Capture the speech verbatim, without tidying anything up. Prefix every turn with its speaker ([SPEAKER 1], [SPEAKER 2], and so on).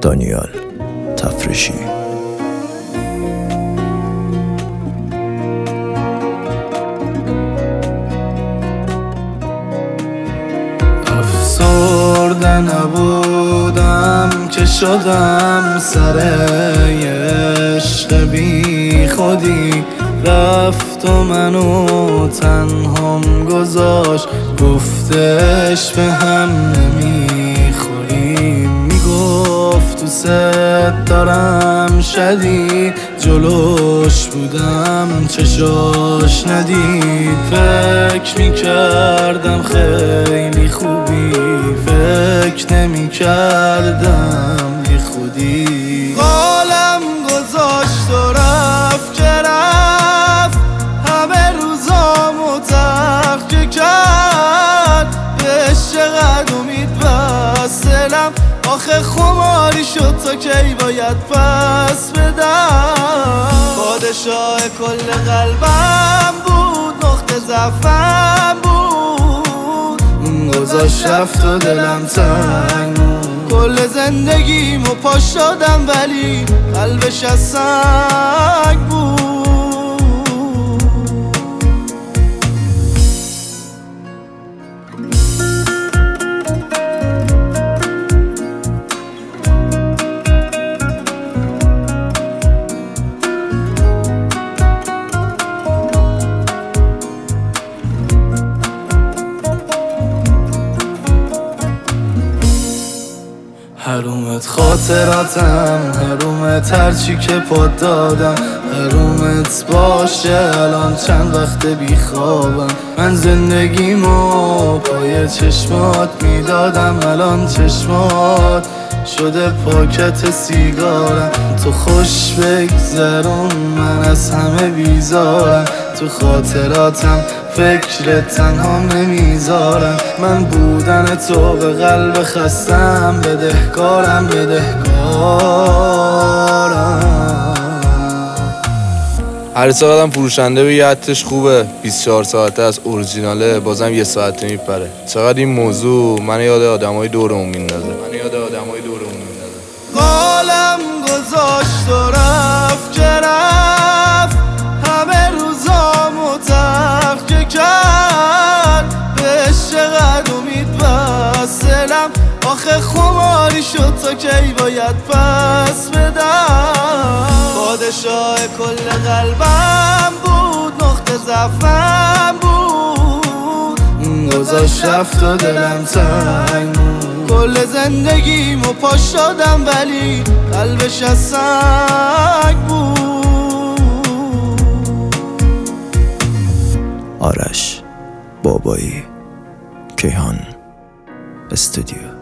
[SPEAKER 1] دانیال تفرشی.
[SPEAKER 2] افسرده نبودم که شدم سر عشق بی خودی، رفت و منو تنهام گذاشت، گفتش به هم نمیخوریم، میگفت تو ست دارم شدید، جلوش بودم چشاش ندید، فکر میکردم خیلی خوبی، فکر نمیکردم بی خودی، قالم گذاشت و رفت که رفت، همه روزامو تلخ که کرد، بهش چقدر امید بست دلم، آخه خماری شد تا کی باید پس بدم، پادشاه کل قلبم بود، نقطه ضعفم بود، اون گذاشت رفت و دلم تنگ بود، کل زندگیمو پاش دادم ولی قلبش از سنگ بود. حرومت خاطراتم، حرومت هرچی که پاد دادم، حرومت باشه الان چند وقت بی خوابم، من زندگیمو پای چشمات میدادم، الان چشمات شده پاکت سیگارم، تو خوش بگذرون من از همه بیزارم، تو خاطراتم فکر تنها نمیذارم، من بودن تو به قلب خستم بدهکارم بدهکارم.
[SPEAKER 3] هر ساعتم فروشنده به یه حدش خوبه، بیست و چهار ساعته از اورجیناله بازم یه ساعته میپره، چقدر این موضوع من یاد آدمای دورمون میندازه من یاد آدمای دورمون میندازه
[SPEAKER 2] قالم گذاشت و رفت که رفت، همه روزامو تلخ که کرد، بهش چقدر امید بست دلم، آخه خماری شد تا کی باید پس بدم، پادشاه کل قلبم بود، نقطه ضعفم بود، اون گذاشت رفت و دلم تنگ بود، کل زندگیمو پاش دادم ولی قلبش از سنگ بود.
[SPEAKER 1] آرش بابایی، کیهان استودیو.